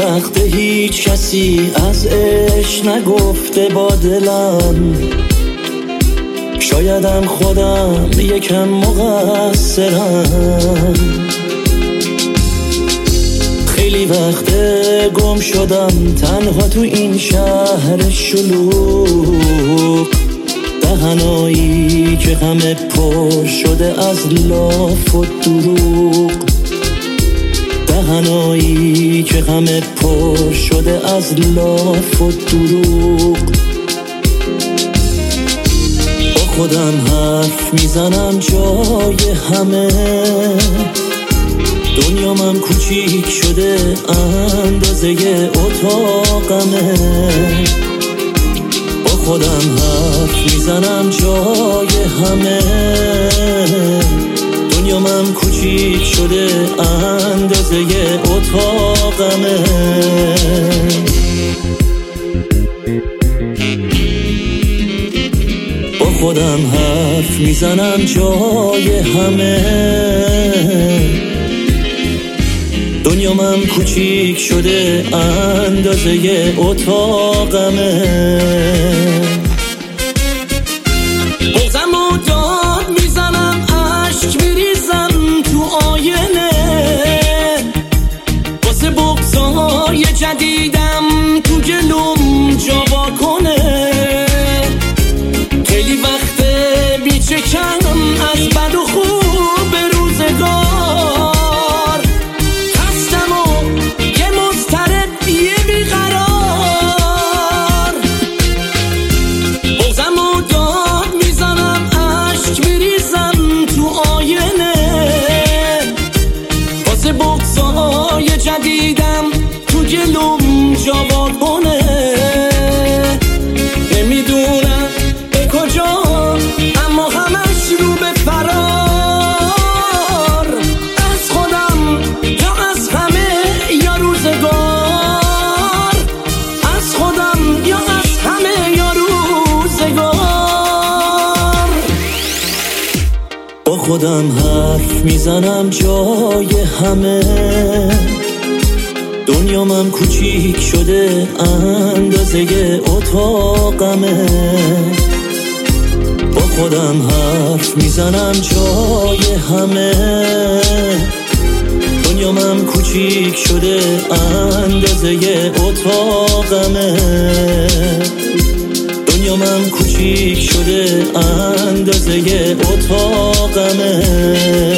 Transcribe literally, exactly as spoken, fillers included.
وقت هیچ کسی از عشق نگفته با دلم، شایدم خودم یکم مقصرم. خیلی وقت گم شدم تنها تو این شهر شلوغ، دهنایی که همه پر شده از لاف و دروغ، دهنایی که همه پر شده از لاف و دروغ. با خودم حرف میزنم جای همه، دنیا من کوچیک شده اندازه اتاقمه. با خودم حرف میزنم جای همه، دنیا من کوچیک شده اندازه اتاقمه. با خودم حرف میزنم جای همه، دنیا من کوچیک شده اندازه اتاقمه. بغضم و داد میزنم عشق میریزم تو آینه، واسه بغضای جدیدم تو جلوم جا واکنه. خیلی وقته بیچکم از بد و خوب روزگار، خستم و یه مضطرب یه بیقرار. بغضم و داد میزنم عشق میریزم تو آینه، واسه بغضای جدیدم تو جلوم جا واکنه. نمیدونم به کجا اما همش رو به فرار، از خودم یا از همه یا روزگار، از خودم یا از همه یا روزگار. با خودم حرف میزنم جای همه، دنیا من کوچیک شده اندازه اتاقمه. با خودم حرف میزنم جای همه، دنیا من کوچیک شده اندازه اتاقمه. دنیا من کوچیک شده اندازه اتاقمه.